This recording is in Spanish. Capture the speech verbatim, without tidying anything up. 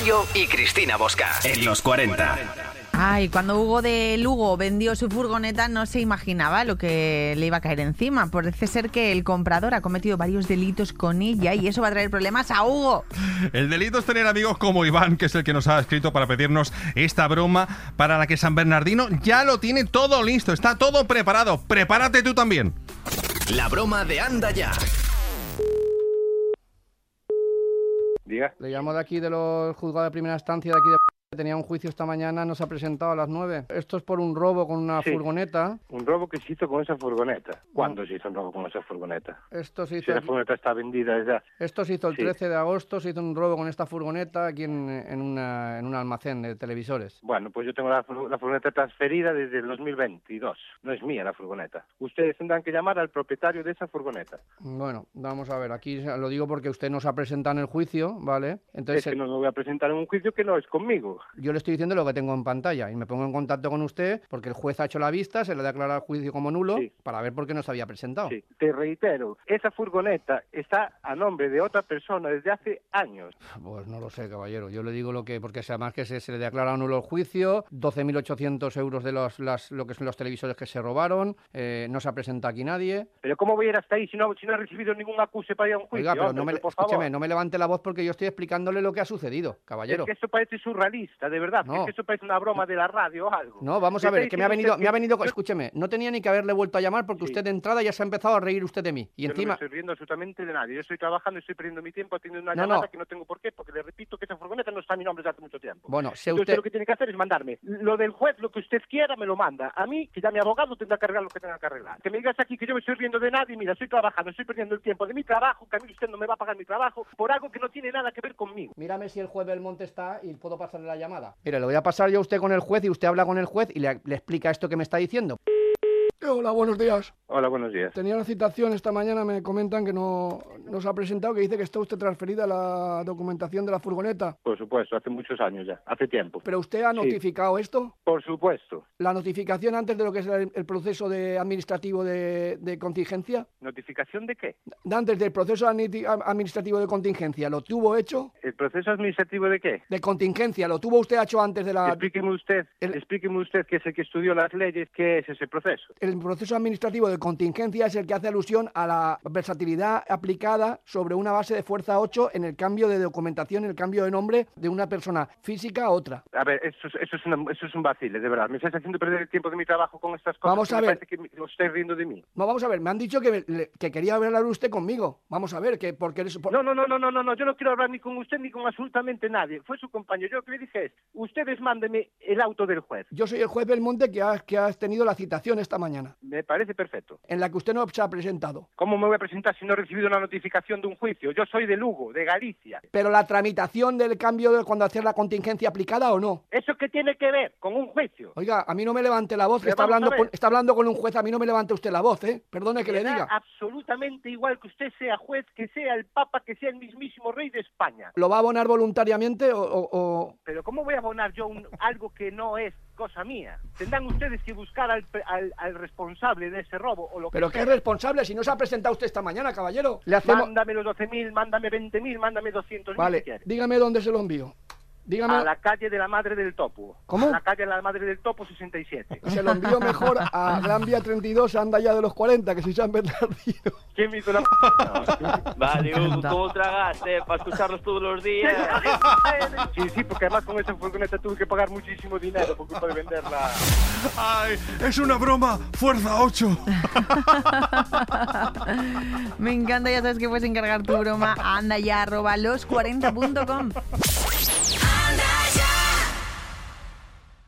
Mario y Cristina Bosca en los cuarenta. Ay, cuando Hugo de Lugo vendió su furgoneta no se imaginaba lo que le iba a caer encima. Parece ser que el comprador ha cometido varios delitos con ella y eso va a traer problemas a Hugo. El delito es tener amigos como Iván, que es el que nos ha escrito para pedirnos esta broma para la que San Bernardino ya lo tiene todo listo, está todo preparado. Prepárate tú también. La broma de Anda Ya. Diga. Le llamo de aquí de los juzgados de primera instancia de aquí de... Tenía un juicio esta mañana, nos ha presentado a las nueve. Esto es por un robo con una Sí. furgoneta. ¿Un robo que se hizo con esa furgoneta? ¿Cuándo se hizo un robo con esa furgoneta? Esto se Si hizo, la aquí- furgoneta está vendida ya. esto se hizo el Sí. trece de agosto, se hizo un robo con esta furgoneta aquí en, en, una, en un almacén de televisores. Bueno, pues yo tengo la, fur- la furgoneta transferida desde el dos mil veintidós. No es mía la furgoneta. Ustedes tendrán que llamar al propietario de esa furgoneta. Bueno, vamos a ver, aquí lo digo porque usted nos ha presentado en el juicio, ¿vale? Entonces Es que no me voy a presentar en un juicio que no es conmigo. yo le estoy diciendo lo que tengo en pantalla y me pongo en contacto con usted porque el juez ha hecho la vista, se le ha declarado el juicio como nulo Sí. para ver por qué no se había presentado. Sí. Te reitero, esa furgoneta está a nombre de otra persona desde hace años. Pues no lo sé, caballero. Yo le digo lo que, porque además que se, se le declara nulo el juicio, doce mil ochocientos euros de los, las, lo que son los televisores que se robaron, eh, no se ha presentado aquí nadie. Pero ¿cómo voy a ir hasta ahí si no, si no he recibido ningún acuse para ir a un juicio? Oiga, pero Hombre, no me, por favor. escúcheme, no me levante la voz porque yo estoy explicándole lo que ha sucedido, caballero. Es que eso parece surrealista, de verdad. No. Es que eso parece una broma de la radio o algo. No, vamos Me a ver, está que me ha diciendo venido, usted me ha que- venido, yo- escúcheme, no tenía ni que haberle vuelto a llamar porque Sí. usted de entrada ya se ha empezado a reír usted de mí. Y Yo encima, no me estoy riendo absolutamente de nadie. Yo estoy trabajando, estoy perdiendo mi tiempo atendiendo una No, llamada no. que no tengo por qué, porque le repito que esa furgoneta no está a mi nombre desde hace mucho tiempo. bueno, sé Entonces usted... lo que tiene que hacer es mandarme. Lo del juez, lo que usted quiera, me lo manda. A mí, que ya mi abogado tendrá que arreglar lo que tenga que arreglar. Que me digas aquí que yo me estoy riendo de nadie, mira, estoy trabajando, estoy perdiendo el tiempo de mi trabajo, que a mí usted no me va a pagar mi trabajo, por algo que no tiene nada que ver conmigo. Mírame si el juez Belmonte está y puedo pasarle la llamada. Mire, le voy a pasar yo a usted con el juez y usted habla con el juez y le, le explica esto que me está diciendo. Hola, buenos días. Hola, buenos días. Tenía una citación esta mañana, me comentan que no nos ha presentado, que dice que está usted transferida la documentación de la furgoneta. Por supuesto, hace muchos años ya, hace tiempo. ¿Pero usted ha Sí. notificado esto? Por supuesto. ¿La notificación antes de lo que es el, el proceso de administrativo de, de contingencia? ¿Notificación de qué? Antes del proceso admiti- administrativo de contingencia, ¿lo tuvo hecho? ¿El proceso administrativo de qué? De contingencia, ¿lo tuvo usted hecho antes de la...? Explíqueme usted, el- explíqueme usted, que es el que estudió las leyes, qué es ese proceso. El proceso administrativo de contingencia es el que hace alusión a la versatilidad aplicada sobre una base de fuerza ocho en el cambio de documentación, el cambio de nombre de una persona física a otra. A ver, eso, es- eso, es una- eso es un vacile, de verdad. Me estás haciendo perder el tiempo de mi trabajo con estas cosas. Vamos que a me ver. Parece que me- os estáis riendo de mí. No, vamos a ver, me han dicho que, le- que quería hablar usted conmigo. Vamos a ver, que porque... eres- por- No, no, no, no, no, no, no, yo no quiero hablar ni con usted ni con absolutamente nadie. Fue su compañero. Yo lo que le dije es, ustedes mándenme el auto del juez. Yo soy el juez Belmonte que has, que has tenido la citación esta mañana, Me parece perfecto. en la que usted no se ha presentado. ¿Cómo me voy a presentar si no he recibido una notificación de un juicio? Yo soy de Lugo, de Galicia. Pero la tramitación del cambio de cuando hacer la contingencia aplicada o no. ¿Eso qué tiene que ver con un juicio? Oiga, a mí no me levante la voz, que Pero está vamos a hablando, ver. con, está hablando con un juez, a mí no me levante usted la voz, ¿eh? Perdone que Me le da diga. absolutamente igual que usted sea juez, que sea el Papa, que sea el mismísimo rey de España. ¿Lo va a abonar voluntariamente o...? o- o- Pero ¿cómo voy a abonar yo un- algo que no es cosa mía? Tendrán ustedes que buscar al, pe- al, al responsable de ese robo o lo que ¿Pero qué sea. es responsable si no se ha presentado usted esta mañana, caballero? Le hacemos... Mándame los doce mil, mándame veinte mil, mándame doscientos mil Vale, si quieres. dígame dónde se lo envío. Dígame... A la calle de la Madre del Topo. ¿Cómo? A la calle de la Madre del Topo sesenta y siete. Se lo envío mejor a Gran Vía treinta y dos, anda ya de los cuarenta, que soy San Bernardino. ¿Quién me hizo la... Vale, Hugo, ¿cómo tragaste para escucharlos todos los días? Sí, sí, porque además con esa furgoneta tuve que pagar muchísimo dinero por culpa de venderla. ¡Ay! ¡Es una broma! ¡Fuerza ocho! Me encanta, ya sabes que puedes encargar tu broma a anda ya arroba los cuarenta punto com.